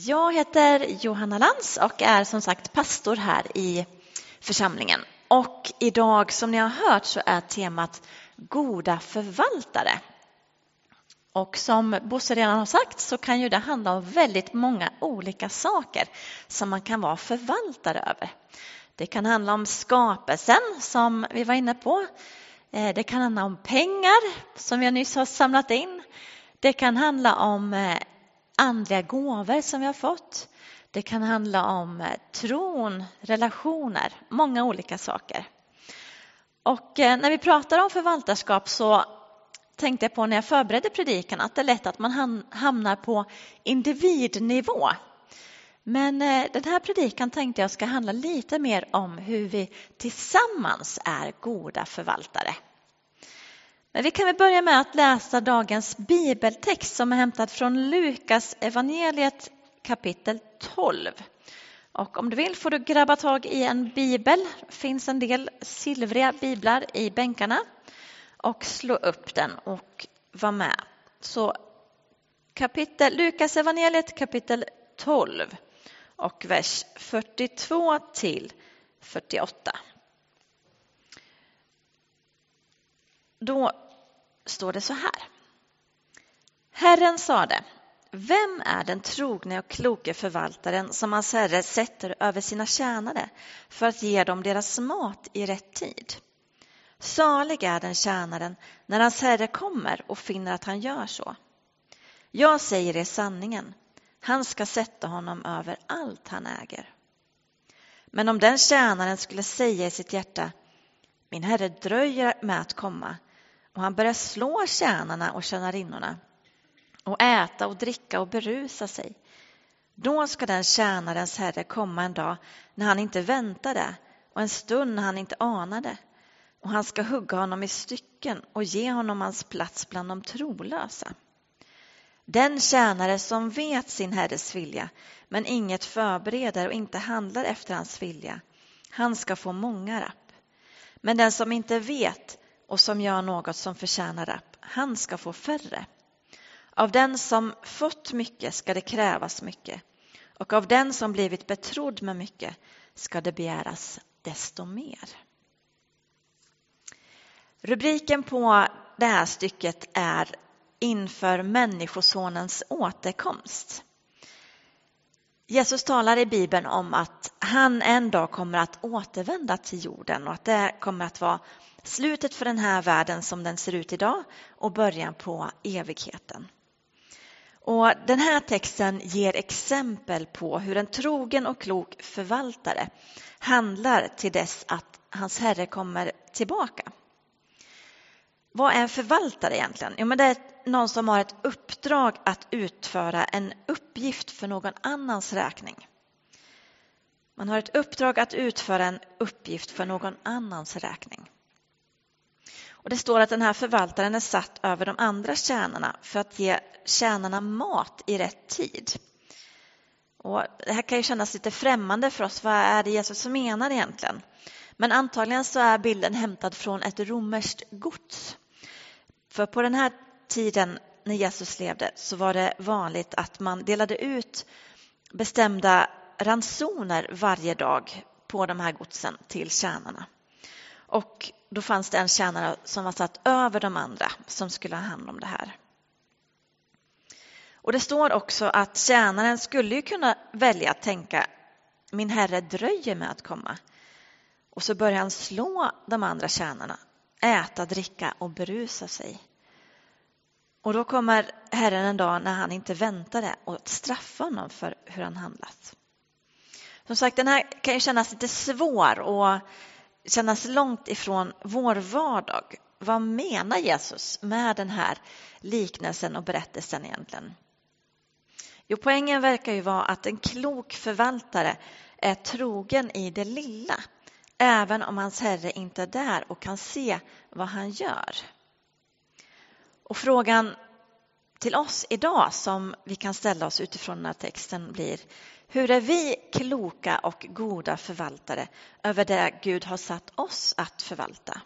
Jag heter Johanna Lantz och är som sagt pastor här i församlingen. Och idag, som ni har hört, så är temat goda förvaltare. Och som Bosse redan har sagt så kan ju det handla om väldigt många olika saker som man kan vara förvaltare över. Det kan handla om skapelsen som vi var inne på. Det kan handla om pengar som vi nyss har samlat in. Det kan handla om andliga gåvor som vi har fått. Det kan handla om tron, relationer, många olika saker. Och när vi pratar om förvaltarskap så tänkte jag på när jag förberedde predikan att det är lätt att man hamnar på individnivå. Men den här predikan tänkte jag ska handla lite mer om hur vi tillsammans är goda förvaltare. Men vi kan väl börja med att läsa dagens bibeltext som är hämtad från Lukas evangeliet kapitel 12. Och om du vill får du grabba tag i en bibel. Det finns en del silvriga biblar i bänkarna. Och slå upp den och var med. Så Lukas evangeliet kapitel 12 och vers 42 till 48. Då står det så här. Herren sade: vem är den trogne och kloke förvaltaren som hans herre sätter över sina tjänare för att ge dem deras mat i rätt tid? Salig är den tjänaren när hans herre kommer och finner att han gör så. Jag säger er sanningen, han ska sätta honom över allt han äger. Men om den tjänaren skulle säga i sitt hjärta: min herre dröjer med att komma, och han börjar slå tjänarna och tjänarinnorna och äta och dricka och berusa sig, då ska den tjänarens herre komma en dag när han inte väntade och en stund när han inte anade, och han ska hugga honom i stycken och ge honom hans plats bland de trolösa. Den tjänare som vet sin herres vilja men inget förbereder och inte handlar efter hans vilja, han ska få många rapp. Men den som inte vet och som gör något som förtjänar rapp, han ska få färre. Av den som fått mycket ska det krävas mycket, och av den som blivit betrodd med mycket ska det begäras desto mer. Rubriken på det här stycket är inför människosonens återkomst. Jesus talar i Bibeln om att han en dag kommer att återvända till jorden och att det kommer att vara slutet för den här världen som den ser ut idag och början på evigheten. Och den här texten ger exempel på hur en trogen och klok förvaltare handlar till dess att hans herre kommer tillbaka. Vad är en förvaltare egentligen? Jo, men det är någon som har ett uppdrag att utföra en uppgift för någon annans räkning. Man har ett uppdrag att utföra en uppgift för någon annans räkning. Och det står att den här förvaltaren är satt över de andra tjänarna för att ge tjänarna mat i rätt tid. Och det här kan ju kännas lite främmande för oss. Vad är det Jesus som menar egentligen? Men antagligen så är bilden hämtad från ett romerskt gods. För på den här tiden när Jesus levde så var det vanligt att man delade ut bestämda ransoner varje dag på de här godsen till tjänarna. Och då fanns det en tjänare som var satt över de andra som skulle ha hand om det här. Och det står också att tjänaren skulle ju kunna välja att tänka: min herre dröjer med att komma. Och så börjar han slå de andra tjänarna, äta, dricka och berusa sig. Och då kommer Herren en dag när han inte väntade och straffa honom för hur han handlat. Som sagt, den här kan ju kännas lite svår och kännas långt ifrån vår vardag. Vad menar Jesus med den här liknelsen och berättelsen egentligen? Jo, poängen verkar ju vara att en klok förvaltare är trogen i det lilla, även om hans herre inte är där och kan se vad han gör. Och frågan till oss idag som vi kan ställa oss utifrån den här texten blir: hur är vi kloka och goda förvaltare över det Gud har satt oss att förvalta?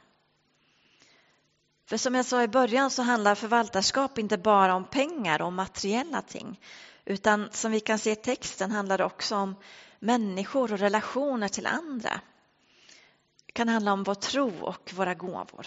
För som jag sa i början så handlar förvaltarskap inte bara om pengar och materiella ting, Utan som vi kan se i texten handlar det också om människor och relationer till andra. Det kan handla om vår tro och våra gåvor.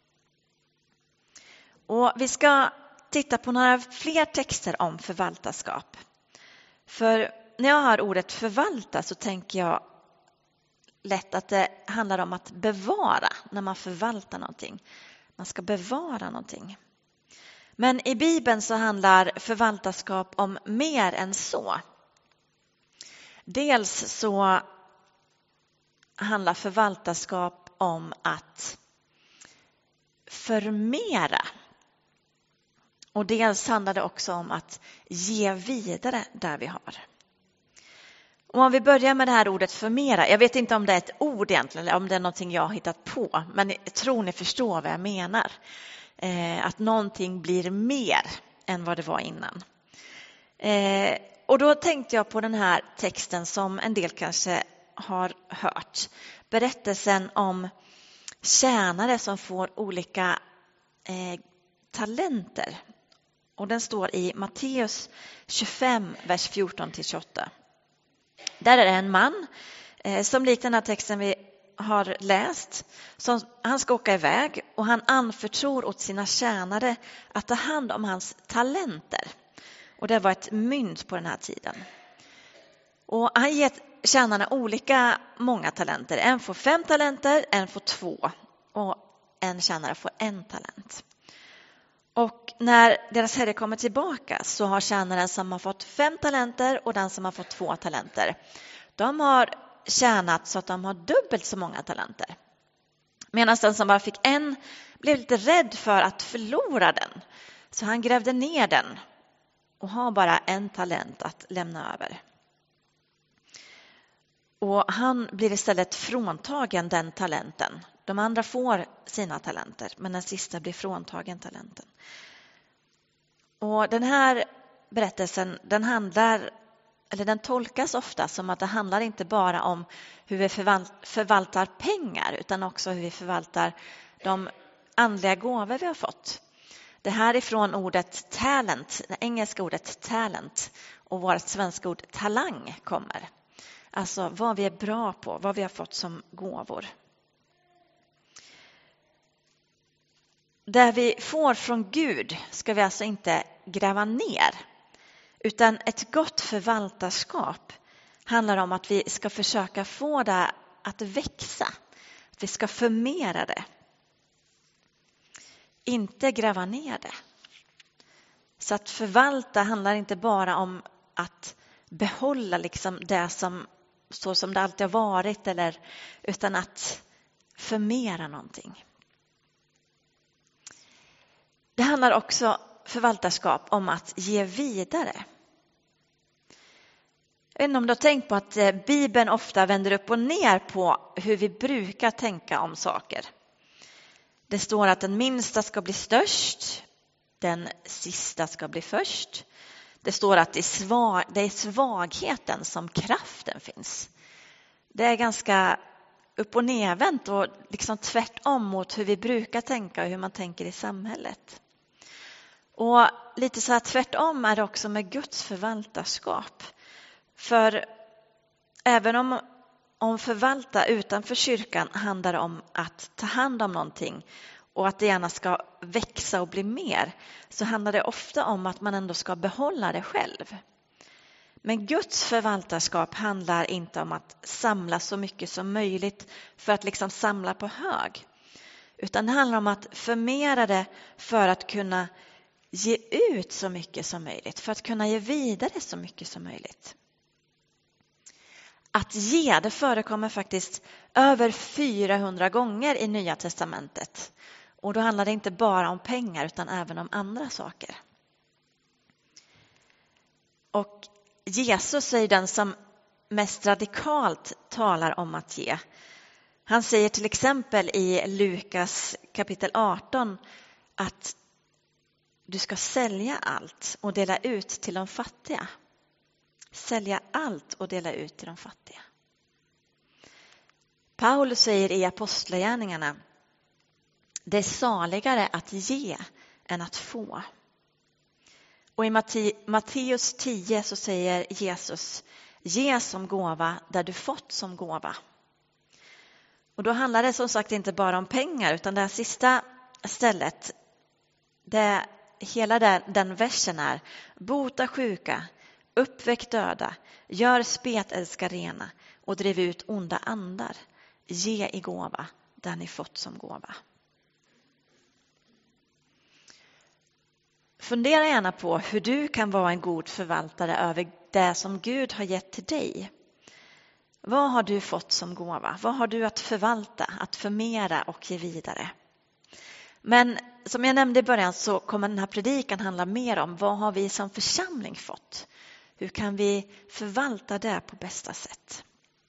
Och vi ska titta på några fler texter om förvaltarskap. För när jag hör ordet förvalta så tänker jag lätt att det handlar om att bevara när man förvaltar någonting. Man ska bevara någonting. Men i Bibeln så handlar förvaltarskap om mer än så. Dels så handlar förvaltarskap om att förmera. Och dels handlar det också om att ge vidare där vi har. Och om vi börjar med det här ordet förmera. Jag vet inte om det är ett ord egentligen eller om det är någonting jag har hittat på. Men jag tror ni förstår vad jag menar. Att någonting blir mer än vad det var innan. Och då tänkte jag på den här texten som en del kanske har hört. Berättelsen om tjänare som får olika talenter. Och den står i Matteus 25, vers 14-28. Där är det en man som likt den här texten vi har läst. Han ska åka iväg och han anförtror åt sina tjänare att ta hand om hans talenter. Och det var ett mynt på den här tiden. Och han ger tjänarna olika många talenter. En får 5 talenter, en får 2 och en tjänare får 1 talent. Och när deras herre kommer tillbaka så har tjänaren som har fått 5 talenter och den som har fått 2 talenter. De har tjänat så att de har dubbelt så många talenter. Medan den som bara fick 1 blev lite rädd för att förlora den. Så han grävde ner den och har bara 1 talent att lämna över. Och han blir istället fråntagen den talenten. De andra får sina talenter, men den sista blir fråntagen talenten. Och den här berättelsen, den tolkas ofta som att det handlar inte bara om hur vi förvaltar pengar, utan också hur vi förvaltar de andliga gåvor vi har fått. Det här är från ordet talent, det engelska ordet talent, och vårt svenska ord talang kommer. Alltså vad vi är bra på, vad vi har fått som gåvor. Det vi får från Gud ska vi alltså inte gräva ner. Utan ett gott förvaltarskap handlar om att vi ska försöka få det att växa. Att vi ska förmera det. Inte gräva ner det. Så att förvalta handlar inte bara om att behålla liksom det som så som det alltid har varit, utan att förmera någonting. Det handlar också förvaltarskap om att ge vidare. Jag vet inte om du har tänkt på att Bibeln ofta vänder upp och ner på hur vi brukar tänka om saker. Det står att den minsta ska bli störst, den sista ska bli först. Det står att det är svagheten som kraften finns. Det är ganska upp- och nervänt och liksom tvärtom mot hur vi brukar tänka och hur man tänker i samhället. Och lite så här tvärtom är det också med Guds förvaltarskap. För även om förvalta utanför kyrkan handlar om att ta hand om någonting och att det gärna ska växa och bli mer, så handlar det ofta om att man ändå ska behålla det själv. Men Guds förvaltarskap handlar inte om att samla så mycket som möjligt för att liksom samla på hög. Utan det handlar om att förmera det för att kunna ge ut så mycket som möjligt. För att kunna ge vidare så mycket som möjligt. Att ge, det förekommer faktiskt över 400 gånger i Nya testamentet. Och då handlar det inte bara om pengar utan även om andra saker. Och Jesus är den som mest radikalt talar om att ge. Han säger till exempel i Lukas kapitel 18 att du ska sälja allt och dela ut till de fattiga. Sälja allt och dela ut till de fattiga. Paulus säger i Apostlagärningarna: det är saligare att ge än att få. Och i Matteus 10 så säger Jesus: ge som gåva där du fått som gåva. Och då handlar det som sagt inte bara om pengar, utan det här sista stället, hela den versen är: bota sjuka, uppväck döda, gör spetälska rena och driv ut onda andar. Ge i gåva där ni fått som gåva. Fundera gärna på hur du kan vara en god förvaltare över det som Gud har gett till dig. Vad har du fått som gåva? Vad har du att förvalta, att förmera och ge vidare? Men som jag nämnde i början så kommer den här predikan handla mer om vad har vi som församling fått? Hur kan vi förvalta det på bästa sätt?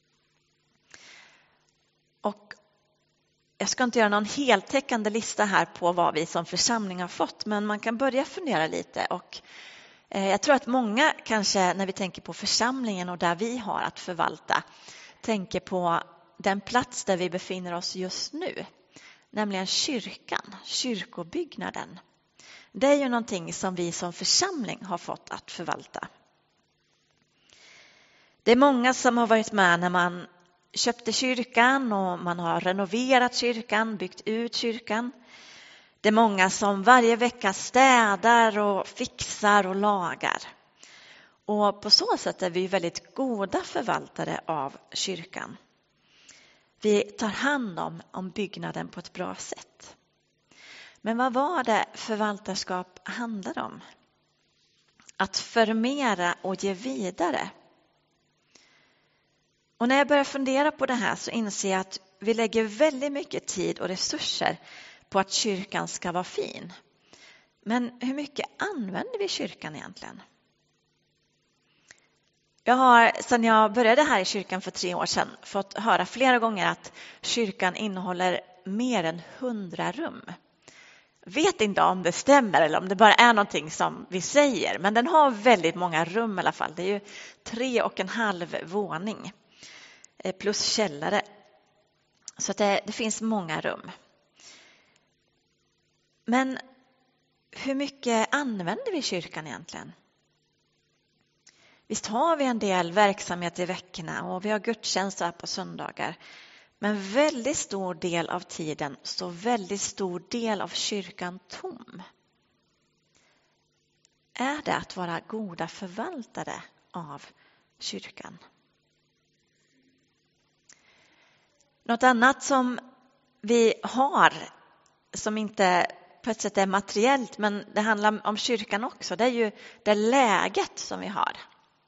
Och jag ska inte göra någon heltäckande lista här på vad vi som församling har fått, men man kan börja fundera lite. Och jag tror att många kanske när vi tänker på församlingen och där vi har att förvalta tänker på den plats där vi befinner oss just nu, nämligen kyrkan, kyrkobyggnaden. Det är ju någonting som vi som församling har fått att förvalta. Det är många som har varit med när man köpte kyrkan och man har renoverat kyrkan, byggt ut kyrkan. Det är många som varje vecka städar och fixar och lagar. Och på så sätt är vi väldigt goda förvaltare av kyrkan. Vi tar hand om byggnaden på ett bra sätt. Men vad var det förvaltarskap handlar om? Att förmera och ge vidare. Och när jag börjar fundera på det här så inser jag att vi lägger väldigt mycket tid och resurser på att kyrkan ska vara fin. Men hur mycket använder vi kyrkan egentligen? Jag har sedan jag började här i kyrkan för 3 år sedan fått höra flera gånger att kyrkan innehåller mer än 100 rum. Vet inte om det stämmer eller om det bara är någonting som vi säger. Men den har väldigt många rum i alla fall. Det är ju 3,5 våning plus källare. Så att det finns många rum. Men hur mycket använder vi kyrkan egentligen? Visst har vi en del verksamhet i veckorna och vi har gudstjänster här på söndagar. Men väldigt stor del av tiden står väldigt stor del av kyrkan tom. Är det att vara goda förvaltare av kyrkan? Något annat som vi har som inte på ett sätt är materiellt, men det handlar om kyrkan också, det är ju det läget som vi har.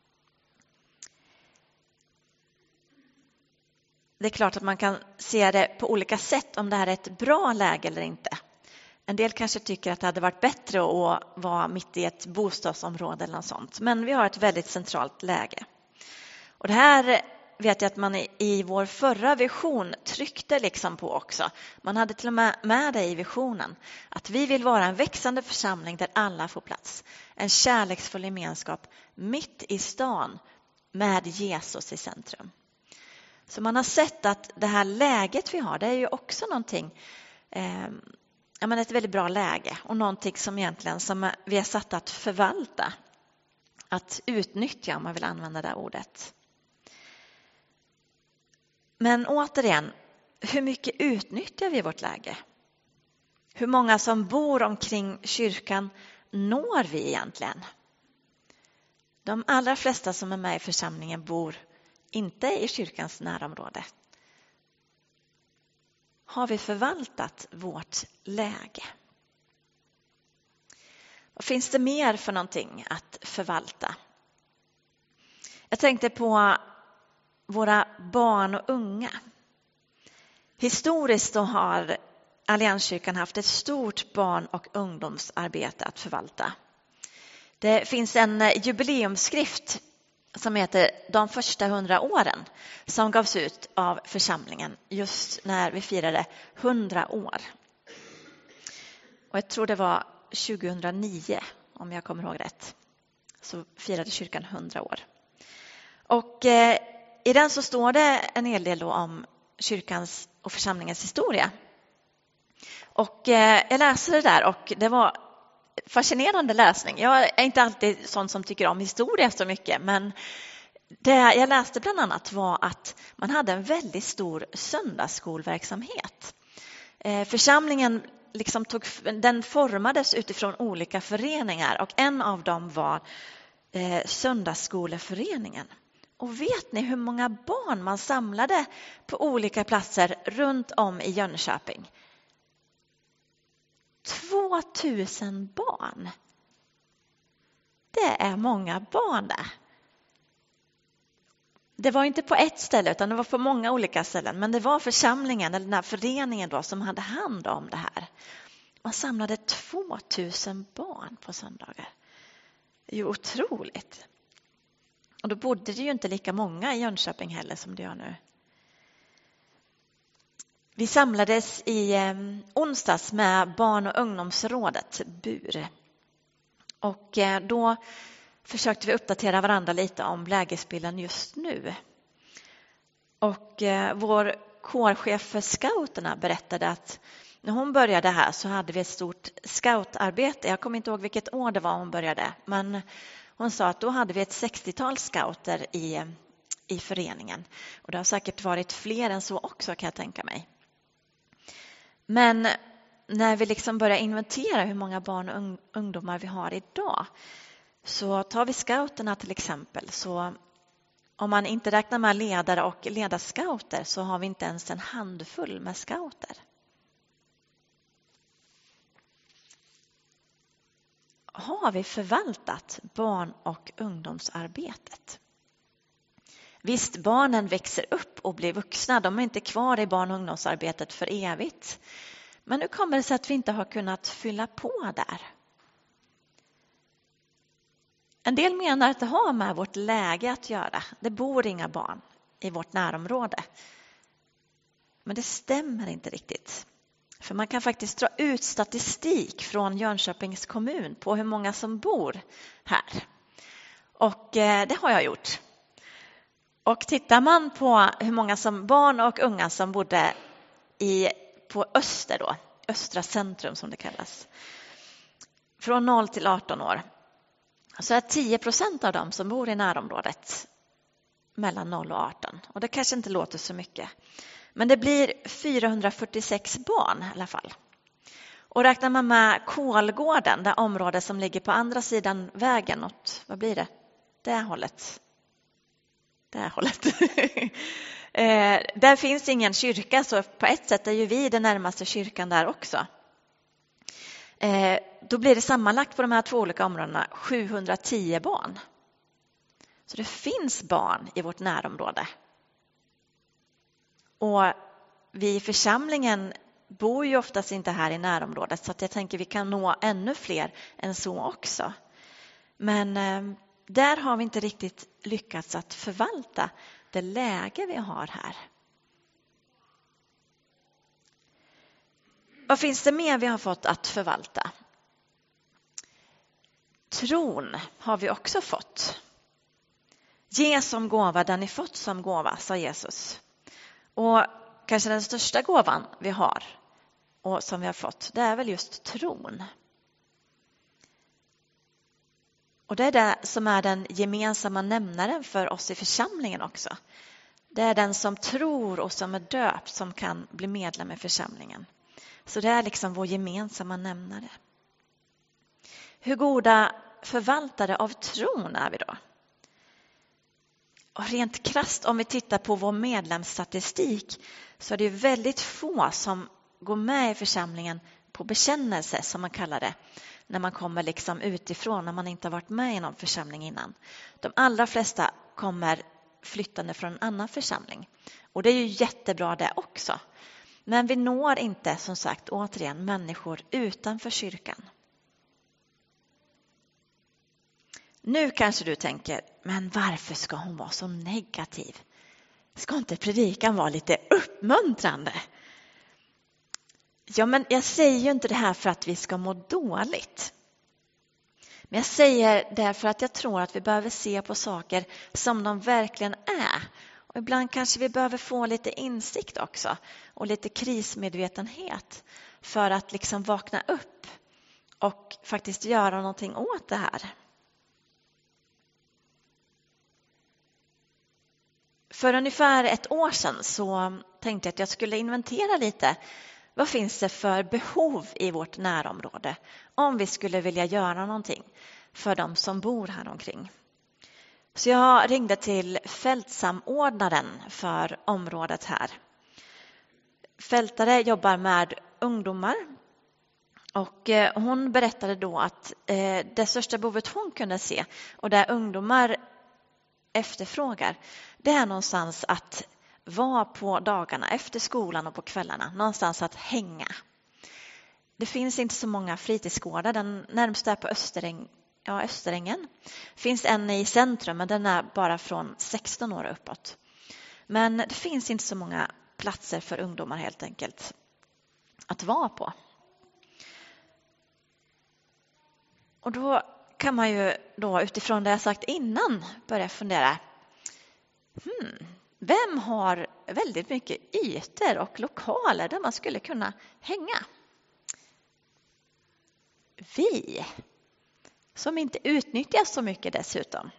Det är klart att man kan se det på olika sätt om det här är ett bra läge eller inte. En del kanske tycker att det hade varit bättre att vara mitt i ett bostadsområde eller något sånt. Men vi har ett väldigt centralt läge. Och det här vet jag att man i vår förra vision tryckte liksom på också. Man hade till och med det i visionen. Att vi vill vara en växande församling där alla får plats. En kärleksfull gemenskap mitt i stan med Jesus i centrum. Så man har sett att det här läget vi har, det är ju också någonting, ett väldigt bra läge. Och någonting som egentligen som vi är satt att förvalta. Att utnyttja, om man vill använda det ordet. Men återigen, hur mycket utnyttjar vi vårt läge? Hur många som bor omkring kyrkan når vi egentligen? De allra flesta som är med i församlingen bor inte i kyrkans närområde. Har vi förvaltat vårt läge? Vad finns det mer för någonting att förvalta? Jag tänkte på våra barn och unga. Historiskt då har Allianskyrkan haft ett stort barn- och ungdomsarbete att förvalta. Det finns en jubileumsskrift som heter De första 100 åren som gavs ut av församlingen just när vi firade 100 år. Och jag tror det var 2009, om jag kommer ihåg rätt, så firade kyrkan 100 år. Och i den så står det en hel del då om kyrkans och församlingens historia. Och jag läste det där och det var fascinerande läsning. Jag är inte alltid sån som tycker om historia så mycket, men det jag läste bland annat var att man hade en väldigt stor söndagsskolverksamhet. Församlingen liksom den formades utifrån olika föreningar och en av dem var söndagsskoleföreningen. Och vet ni hur många barn man samlade på olika platser runt om i Jönköping? 2000 barn. Det är många barn där. Det var inte på ett ställe utan det var på många olika ställen. Men det var församlingen eller den här föreningen då som hade hand om det här. Man samlade 2000 barn på söndagar. Det är ju otroligt. Och då bodde det ju inte lika många i Jönköping heller som det gör nu. Vi samlades i onsdags med barn- och ungdomsrådet BUR. Och då försökte vi uppdatera varandra lite om lägesbilden just nu. Och vår kårchef för scouterna berättade att när hon började här så hade vi ett stort scoutarbete. Jag kommer inte ihåg vilket år det var hon började. Men hon sa att då hade vi ett 60-tal scouter i föreningen. Och det har säkert varit fler än så också kan jag tänka mig. Men när vi liksom börjar inventera hur många barn och ungdomar vi har idag så tar vi scouterna till exempel. Så om man inte räknar med ledare och ledarscouter så har vi inte ens en handfull med scouter. Har vi förvaltat barn- och ungdomsarbetet? Visst, barnen växer upp och blir vuxna. De är inte kvar i barn- och ungdomsarbetet för evigt. Men nu kommer det sig att vi inte har kunnat fylla på där. En del menar att det har med vårt läge att göra. Det bor inga barn i vårt närområde. Men det stämmer inte riktigt. För man kan faktiskt dra ut statistik från Jönköpings kommun på hur många som bor här. Och det har jag gjort. Och tittar man på hur många som barn och unga som bodde på Öster då, Östra centrum som det kallas, från 0 till 18 år, så är 10% av dem som bor i närområdet mellan 0 och 18. Och det kanske inte låter så mycket. Men det blir 446 barn i alla fall. Och räknar man med Kolgården, det område som ligger på andra sidan vägen åt, vad blir det? Det hållet. Där finns ingen kyrka, så på ett sätt är ju vi den närmaste kyrkan där också. Då blir det sammanlagt på de här 2 olika områdena 710 barn. Så det finns barn i vårt närområde. Och vi i församlingen bor ju oftast inte här i närområdet, så att jag tänker vi kan nå ännu fler än så också. Men där har vi inte riktigt lyckats att förvalta det läge vi har här. Vad finns det mer vi har fått att förvalta? Tron har vi också fått. Ge som gåva den ni fått som gåva, sa Jesus. Och kanske den största gåvan vi har och som vi har fått, det är väl just tron. Och det är det som är den gemensamma nämnaren för oss i församlingen också. Det är den som tror och som är döpt som kan bli medlem i församlingen. Så det är liksom vår gemensamma nämnare. Hur goda förvaltare av tron är vi då? Och rent krasst, om vi tittar på vår medlemsstatistik, så är det väldigt få som går med i församlingen på bekännelse, som man kallar det, när man kommer liksom utifrån, när man inte har varit med i någon församling innan. De allra flesta kommer flyttande från en annan församling. Och det är ju jättebra det också. Men vi når inte, som sagt, återigen människor utanför kyrkan. Nu kanske du tänker, men varför ska hon vara så negativ? Ska inte predikan vara lite uppmuntrande? Ja, men jag säger ju inte det här för att vi ska må dåligt. Men jag säger det för att jag tror att vi behöver se på saker som de verkligen är. Och ibland kanske vi behöver få lite insikt också och lite krismedvetenhet för att liksom vakna upp och faktiskt göra någonting åt det här. För ungefär ett år sedan så tänkte jag att jag skulle inventera lite. Vad finns det för behov i vårt närområde om vi skulle vilja göra någonting för de som bor här omkring? Så jag ringde till fältsamordnaren för området här. Fältare jobbar med ungdomar och hon berättade då att det största behovet hon kunde se och där ungdomar efterfrågar, det är någonstans att vara på dagarna efter skolan och på kvällarna, någonstans att hänga. Det finns inte så många fritidsgårdar, den närmsta är på Österängen. Det finns en i centrum, men den är bara från 16 år uppåt. Men det finns inte så många platser för ungdomar helt enkelt att vara på. Och då kan man ju då utifrån det jag sagt innan börja fundera. Vem har väldigt mycket ytor och lokaler där man skulle kunna hänga? Vi, som inte utnyttjas så mycket dessutom.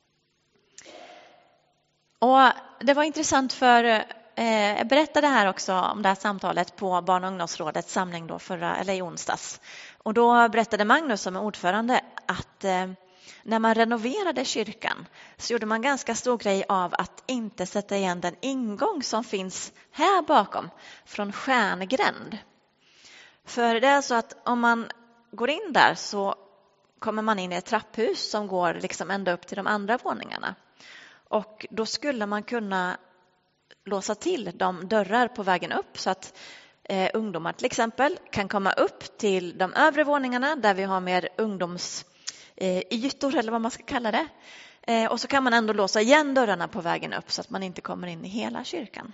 Och det var intressant för jag berättade här också om det här samtalet på Barn- och ungdomsrådets samling då i onsdags. Och då berättade Magnus som är ordförande att när man renoverade kyrkan så gjorde man ganska stor grej av att inte sätta igen den ingång som finns här bakom från Stjärngränd. För det är så att om man går in där så kommer man in i ett trapphus som går liksom ända upp till de andra våningarna. Och då skulle man kunna låsa till de dörrar på vägen upp så att ungdomar till exempel kan komma upp till de övre våningarna där vi har mer ungdomsytor eller vad man ska kalla det. Och så kan man ändå låsa igen dörrarna på vägen upp så att man inte kommer in i hela kyrkan.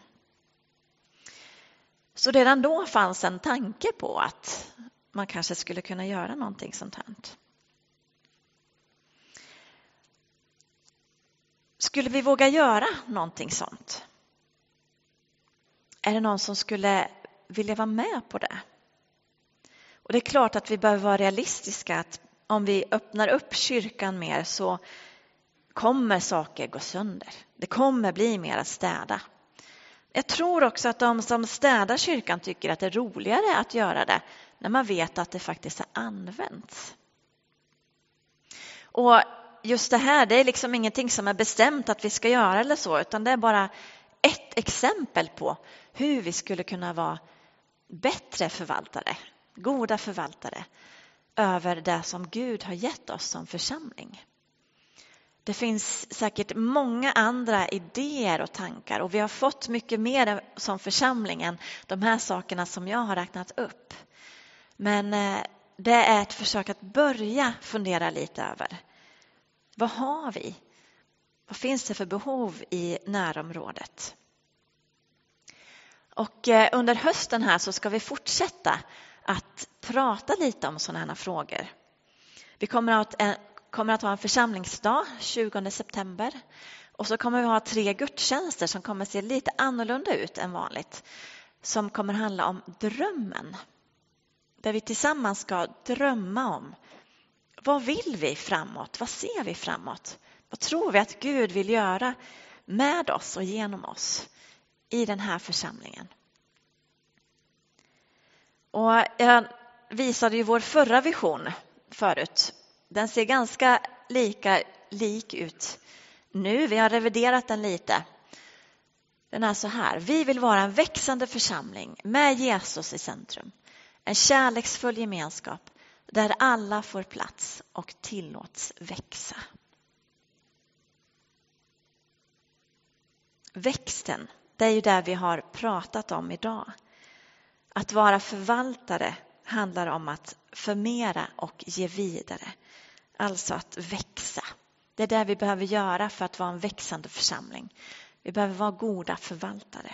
Så redan då fanns en tanke på att man kanske skulle kunna göra någonting sånt här. Skulle vi våga göra någonting sånt? Är det någon som skulle vilja vara med på det? Och det är klart att vi behöver vara realistiska. Att om vi öppnar upp kyrkan mer så kommer saker gå sönder. Det kommer bli mer att städa. Jag tror också att de som städar kyrkan tycker att det är roligare att göra det när man vet att det faktiskt har använts. Och just det här, det är liksom ingenting som är bestämt att vi ska göra eller så, utan det är bara ett exempel på hur vi skulle kunna vara bättre förvaltare, goda förvaltare över det som Gud har gett oss som församling. Det finns säkert många andra idéer och tankar och vi har fått mycket mer som församling än de här sakerna som jag har räknat upp. Men det är ett försök att börja fundera lite över. Vad har vi? Vad finns det för behov i närområdet? Och under hösten här så ska vi fortsätta att prata lite om sådana här frågor. Vi kommer att ha en församlingsdag 20 september. Och så kommer vi ha 3 gudstjänster som kommer se lite annorlunda ut än vanligt. Som kommer handla om drömmen. Där vi tillsammans ska drömma om. Vad vill vi framåt? Vad ser vi framåt? Vad tror vi att Gud vill göra med oss och genom oss i den här församlingen? Och jag visade ju vår förra vision förut. Den ser ganska lik ut nu. Vi har reviderat den lite. Den är så här. Vi vill vara en växande församling med Jesus i centrum. En kärleksfull gemenskap där alla får plats och tillåts växa. Växten, det är ju det vi har pratat om idag. Att vara förvaltare handlar om att förmera och ge vidare. Alltså att växa. Det är det vi behöver göra för att vara en växande församling. Vi behöver vara goda förvaltare.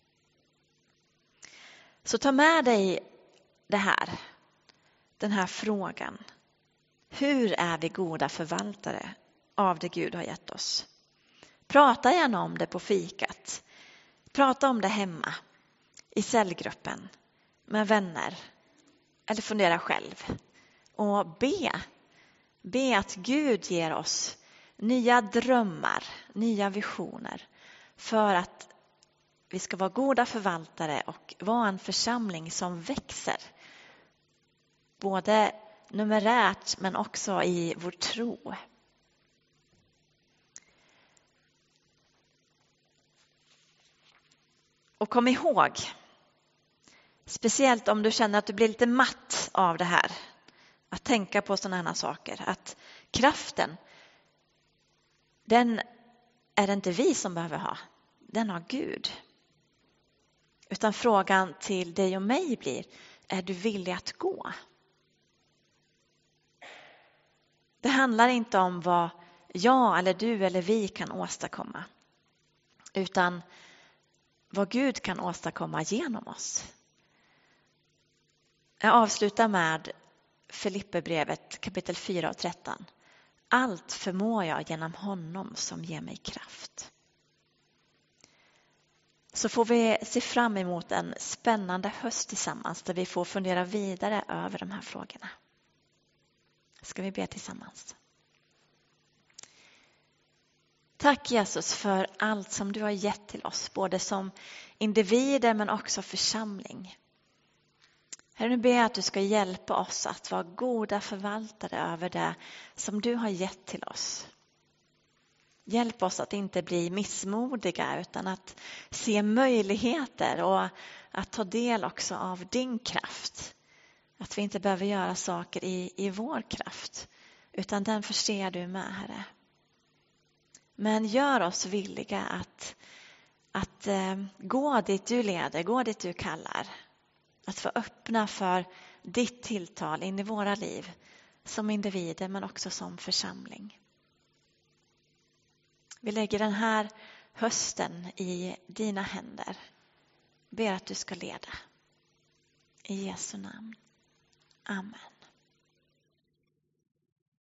Så ta med dig det här. Den här frågan. Hur är vi goda förvaltare av det Gud har gett oss? Prata gärna om det på fikat. Prata om det hemma. I cellgruppen. Med vänner. Eller fundera själv. och be att Gud ger oss nya drömmar, nya visioner för att vi ska vara goda förvaltare och vara en församling som växer. Både numerärt men också i vår tro. Och kom ihåg, speciellt om du känner att du blir lite matt av det här, att tänka på sådana här saker, att kraften, den är det inte vi som behöver ha, den har Gud. Utan frågan till dig och mig blir, är du villig att gå? Det handlar inte om vad jag eller du eller vi kan åstadkomma, utan vad Gud kan åstadkomma genom oss. Jag avslutar med Filipperbrevet kapitel 4 och 13. Allt förmår jag genom honom som ger mig kraft. Så får vi se fram emot en spännande höst tillsammans där vi får fundera vidare över de här frågorna. Ska vi be tillsammans? Tack Jesus för allt som du har gett till oss, både som individer men också församling. Herre, nu ber jag att du ska hjälpa oss att vara goda förvaltare över det som du har gett till oss. Hjälp oss att inte bli missmodiga utan att se möjligheter och att ta del också av din kraft. Att vi inte behöver göra saker i vår kraft utan den förser du med, Herre. Men gör oss villiga att gå dit du leder, gå dit du kallar. Att få öppna för ditt tilltal in i våra liv som individer men också som församling. Vi lägger den här hösten i dina händer. Ber att du ska leda. I Jesu namn. Amen.